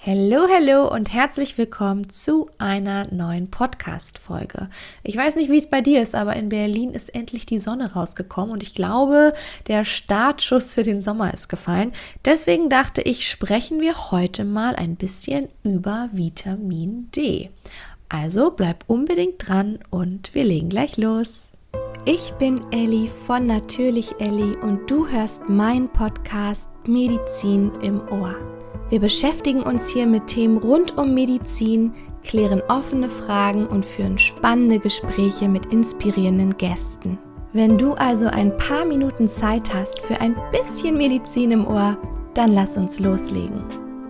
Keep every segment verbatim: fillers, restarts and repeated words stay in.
Hallo, hallo und herzlich willkommen zu einer neuen Podcast-Folge. Ich weiß nicht, wie es bei dir ist, aber in Berlin ist endlich die Sonne rausgekommen und ich glaube, der Startschuss für den Sommer ist gefallen. Deswegen dachte ich, sprechen wir heute mal ein bisschen über Vitamin D. Also bleib unbedingt dran und wir legen gleich los. Ich bin Elli von Natürlich Elli und du hörst meinen Podcast Medizin im Ohr. Wir beschäftigen uns hier mit Themen rund um Medizin, klären offene Fragen und führen spannende Gespräche mit inspirierenden Gästen. Wenn du also ein paar Minuten Zeit hast für ein bisschen Medizin im Ohr, dann lass uns loslegen.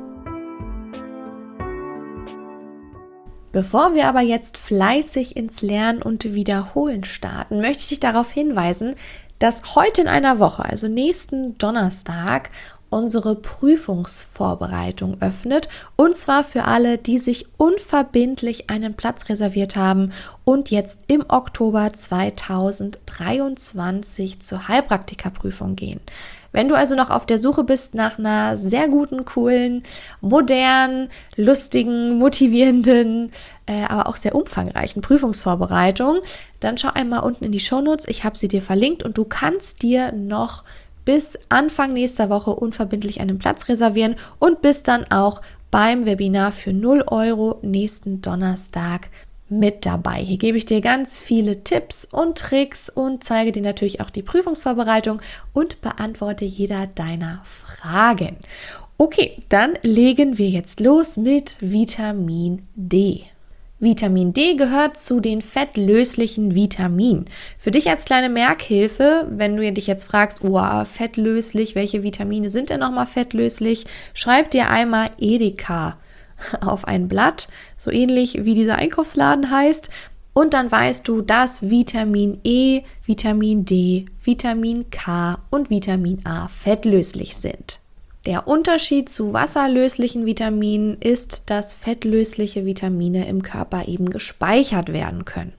Bevor wir aber jetzt fleißig ins Lernen und Wiederholen starten, möchte ich dich darauf hinweisen, dass heute in einer Woche, also nächsten Donnerstag, unsere Prüfungsvorbereitung öffnet, und zwar für alle, die sich unverbindlich einen Platz reserviert haben und jetzt im Oktober zweitausenddreiundzwanzig zur Heilpraktikerprüfung gehen. Wenn du also noch auf der Suche bist nach einer sehr guten, coolen, modernen, lustigen, motivierenden, äh, aber auch sehr umfangreichen Prüfungsvorbereitung, dann schau einmal unten in die Shownotes, ich habe sie dir verlinkt und du kannst dir noch bis Anfang nächster Woche unverbindlich einen Platz reservieren und bist dann auch beim Webinar für null Euro nächsten Donnerstag mit dabei. Hier gebe ich dir ganz viele Tipps und Tricks und zeige dir natürlich auch die Prüfungsvorbereitung und beantworte jeder deiner Fragen. Okay, dann legen wir jetzt los mit Vitamin D. Vitamin D gehört zu den fettlöslichen Vitaminen. Für dich als kleine Merkhilfe, wenn du dich jetzt fragst, oh, fettlöslich, welche Vitamine sind denn nochmal fettlöslich? Schreib dir einmal Edeka auf ein Blatt, so ähnlich wie dieser Einkaufsladen heißt. Und dann weißt du, dass Vitamin E, Vitamin D, Vitamin K und Vitamin A fettlöslich sind. Der Unterschied zu wasserlöslichen Vitaminen ist, dass fettlösliche Vitamine im Körper eben gespeichert werden können.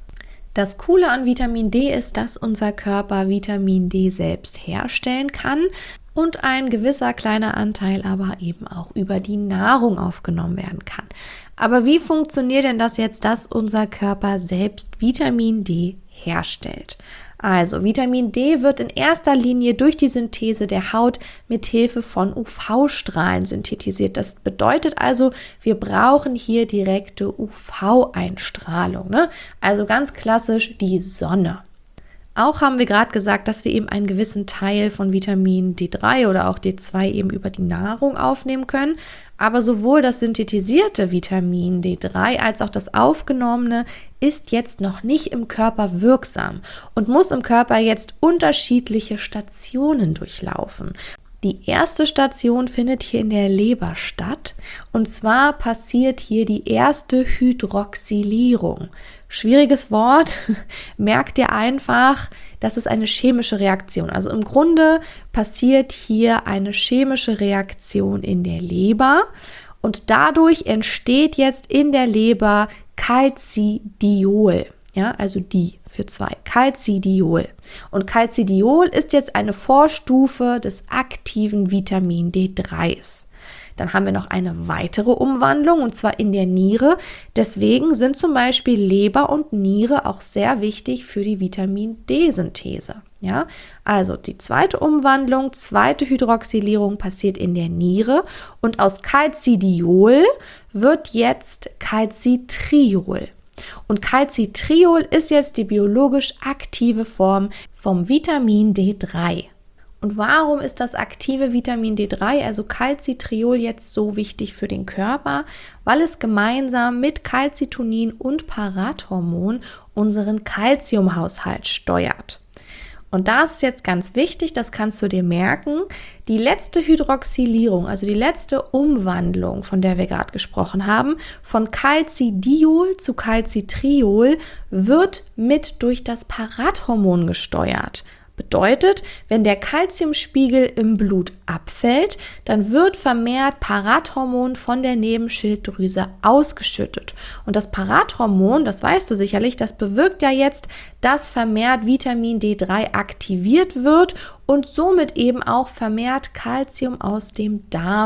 Das Coole an Vitamin D ist, dass unser Körper Vitamin D selbst herstellen kann und ein gewisser kleiner Anteil aber eben auch über die Nahrung aufgenommen werden kann. Aber wie funktioniert denn das jetzt, dass unser Körper selbst Vitamin D herstellt? Also Vitamin D wird in erster Linie durch die Synthese der Haut mit Hilfe von U V-Strahlen synthetisiert. Das bedeutet also, wir brauchen hier direkte U V-Einstrahlung, ne? Also ganz klassisch die Sonne. Auch haben wir gerade gesagt, dass wir eben einen gewissen Teil von Vitamin D drei oder auch D zwei eben über die Nahrung aufnehmen können. Aber sowohl das synthetisierte Vitamin D drei als auch das aufgenommene ist jetzt noch nicht im Körper wirksam und muss im Körper jetzt unterschiedliche Stationen durchlaufen. Die erste Station findet hier in der Leber statt und zwar passiert hier die erste Hydroxylierung. Schwieriges Wort, merkt dir einfach, das ist eine chemische Reaktion. Also im Grunde passiert hier eine chemische Reaktion in der Leber und dadurch entsteht jetzt in der Leber Calcidiol. Ja, also die für zwei, Calcidiol. Und Calcidiol ist jetzt eine Vorstufe des aktiven Vitamin D drei. Dann haben wir noch eine weitere Umwandlung und zwar in der Niere. Deswegen sind zum Beispiel Leber und Niere auch sehr wichtig für die Vitamin D-Synthese. Ja, also die zweite Umwandlung, zweite Hydroxylierung passiert in der Niere und aus Calcidiol wird jetzt Calcitriol. Und Calcitriol ist jetzt die biologisch aktive Form vom Vitamin D drei. Und warum ist das aktive Vitamin D drei, also Calcitriol, jetzt so wichtig für den Körper? Weil es gemeinsam mit Calcitonin und Parathormon unseren Calciumhaushalt steuert. Und da ist es jetzt ganz wichtig, das kannst du dir merken, die letzte Hydroxylierung, also die letzte Umwandlung, von der wir gerade gesprochen haben, von Calcidiol zu Calcitriol wird mit durch das Parathormon gesteuert. Bedeutet, wenn der Calciumspiegel im Blut abfällt, dann wird vermehrt Parathormon von der Nebenschilddrüse ausgeschüttet. Und das Parathormon, das weißt du sicherlich, das bewirkt ja jetzt, dass vermehrt Vitamin D drei aktiviert wird und somit eben auch vermehrt Calcium aus dem Darm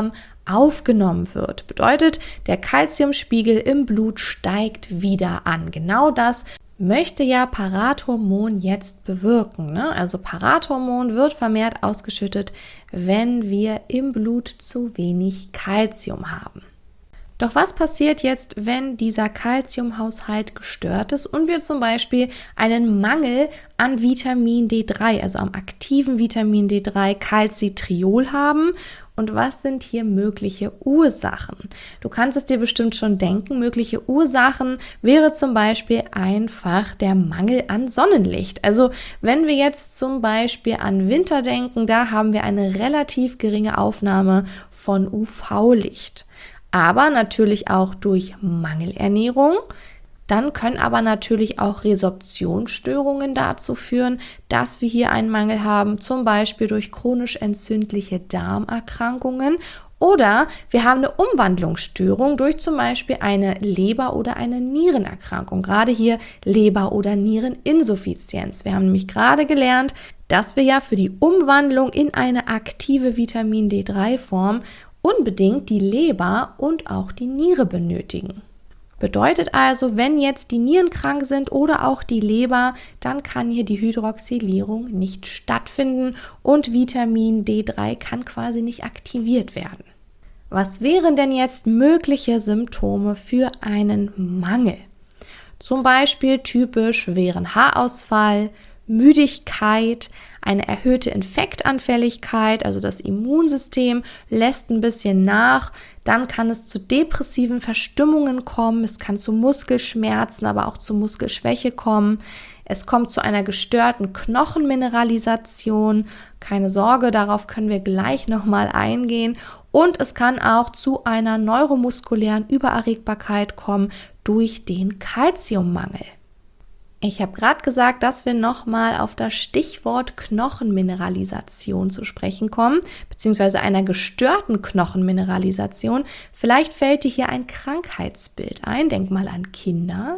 aufgenommen wird. Bedeutet, der Calciumspiegel im Blut steigt wieder an. Genau das möchte ja Parathormon jetzt bewirken. Ne? Also Parathormon wird vermehrt ausgeschüttet, wenn wir im Blut zu wenig Calcium haben. Doch was passiert jetzt, wenn dieser Calciumhaushalt gestört ist und wir zum Beispiel einen Mangel an Vitamin D drei, also am aktiven Vitamin D drei, Calcitriol haben? Und was sind hier mögliche Ursachen? Du kannst es dir bestimmt schon denken, mögliche Ursachen wäre zum Beispiel einfach der Mangel an Sonnenlicht. Also wenn wir jetzt zum Beispiel an Winter denken, da haben wir eine relativ geringe Aufnahme von U V-Licht. Aber natürlich auch durch Mangelernährung. Dann können aber natürlich auch Resorptionsstörungen dazu führen, dass wir hier einen Mangel haben, zum Beispiel durch chronisch entzündliche Darmerkrankungen. Oder wir haben eine Umwandlungsstörung durch zum Beispiel eine Leber- oder eine Nierenerkrankung. Gerade hier Leber- oder Niereninsuffizienz. Wir haben nämlich gerade gelernt, dass wir ja für die Umwandlung in eine aktive Vitamin D drei Form unbedingt die Leber und auch die Niere benötigen. Bedeutet also, wenn jetzt die Nieren krank sind oder auch die Leber, dann kann hier die Hydroxylierung nicht stattfinden und Vitamin D drei kann quasi nicht aktiviert werden. Was wären denn jetzt mögliche Symptome für einen Mangel? Zum Beispiel typisch wären Haarausfall, Müdigkeit, eine erhöhte Infektanfälligkeit, also das Immunsystem lässt ein bisschen nach, dann kann es zu depressiven Verstimmungen kommen, es kann zu Muskelschmerzen, aber auch zu Muskelschwäche kommen, es kommt zu einer gestörten Knochenmineralisation, keine Sorge, darauf können wir gleich nochmal eingehen und es kann auch zu einer neuromuskulären Übererregbarkeit kommen durch den Calciummangel. Ich habe gerade gesagt, dass wir nochmal auf das Stichwort Knochenmineralisation zu sprechen kommen, beziehungsweise einer gestörten Knochenmineralisation. Vielleicht fällt dir hier ein Krankheitsbild ein, denk mal an Kinder.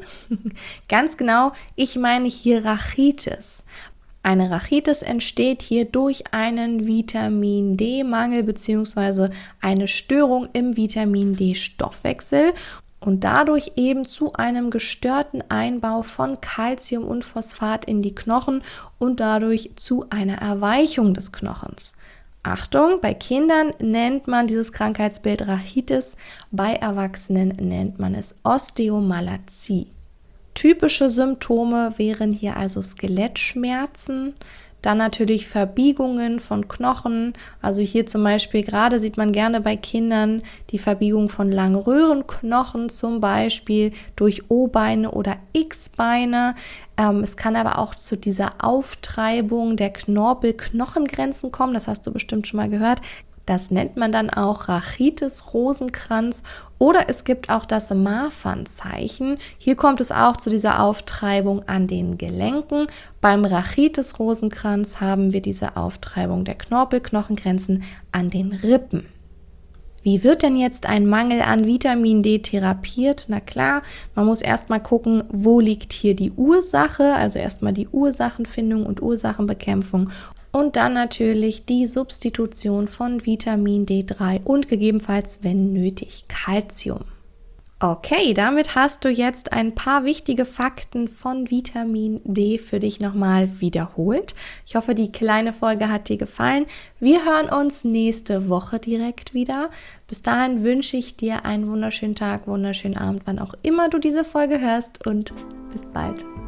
Ganz genau, ich meine hier Rachitis. Eine Rachitis entsteht hier durch einen Vitamin D-Mangel beziehungsweise eine Störung im Vitamin D-Stoffwechsel. Und dadurch eben zu einem gestörten Einbau von Calcium und Phosphat in die Knochen und dadurch zu einer Erweichung des Knochens. Achtung, bei Kindern nennt man dieses Krankheitsbild Rachitis, bei Erwachsenen nennt man es Osteomalazie. Typische Symptome wären hier also Skelettschmerzen, dann natürlich Verbiegungen von Knochen, also hier zum Beispiel gerade sieht man gerne bei Kindern die Verbiegung von Langröhrenknochen, zum Beispiel durch O-Beine oder X-Beine. Ähm, es kann aber auch zu dieser Auftreibung der Knorpel-Knochengrenzen kommen, das hast du bestimmt schon mal gehört. Das nennt man dann auch Rachitis-Rosenkranz oder es gibt auch das Marfan-Zeichen. Hier kommt es auch zu dieser Auftreibung an den Gelenken. Beim Rachitis-Rosenkranz haben wir diese Auftreibung der Knorpelknochengrenzen an den Rippen. Wie wird denn jetzt ein Mangel an Vitamin D therapiert? Na klar, man muss erstmal gucken, wo liegt hier die Ursache, also erstmal die Ursachenfindung und Ursachenbekämpfung. Und dann natürlich die Substitution von Vitamin D drei und gegebenenfalls, wenn nötig, Calcium. Okay, damit hast du jetzt ein paar wichtige Fakten von Vitamin D für dich nochmal wiederholt. Ich hoffe, die kleine Folge hat dir gefallen. Wir hören uns nächste Woche direkt wieder. Bis dahin wünsche ich dir einen wunderschönen Tag, wunderschönen Abend, wann auch immer du diese Folge hörst und bis bald.